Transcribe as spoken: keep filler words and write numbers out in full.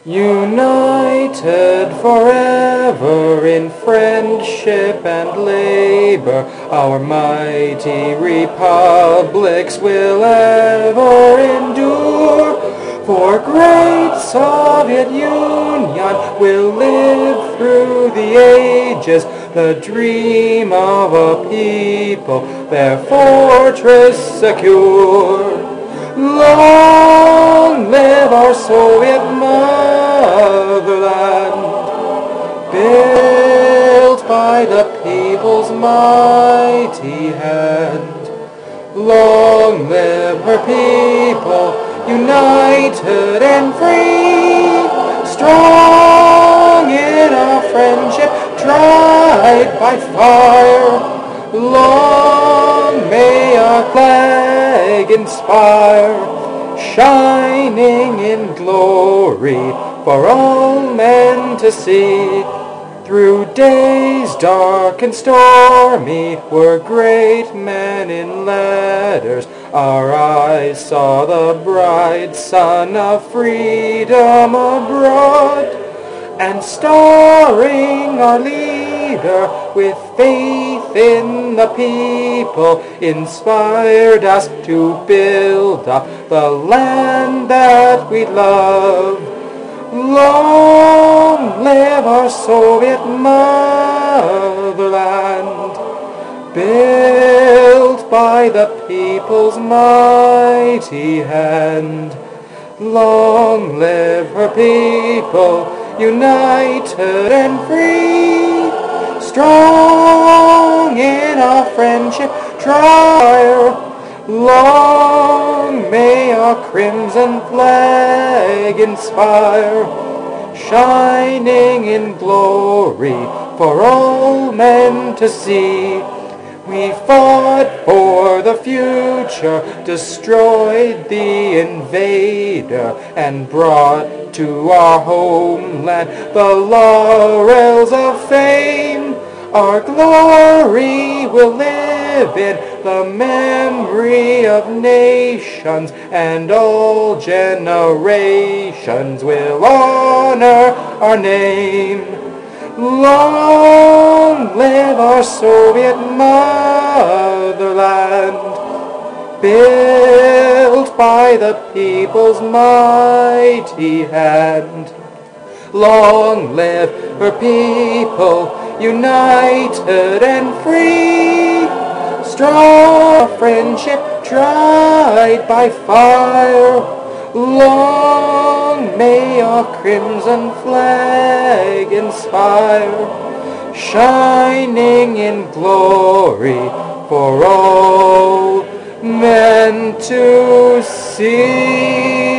United forever in friendship and labor, our mighty republics will ever endure. For great Soviet Union will live through the ages, the dream of a people, their fortress secure. Long live our Soviet motherland, built by the people's mighty hand. Long live her people, united and free, strong in our friendship, tried by fire. Long may our flag inspire, shining in glory for all men to see. Through days dark and stormy were great men in letters. Our eyes saw the bright sun of freedom abroad, and starring our leader with faith in the people, inspired us to build up the land that we love. Long live our Soviet motherland, built by the people's mighty hand. Long live her people, united and free, strong in our friendship, trier. Long may our crimson flag inspire, shining in glory for all men to see. We fought for the future, destroyed the invader, and brought to our homeland the laurels of fame. Our glory will live in the memory of nations, and all generations will honor our name. Long live our Soviet motherland, built by the people's mighty hand. Long live her people, united and free, strong friendship tried by fire. Long may our crimson flag inspire, shining in glory for all men to see.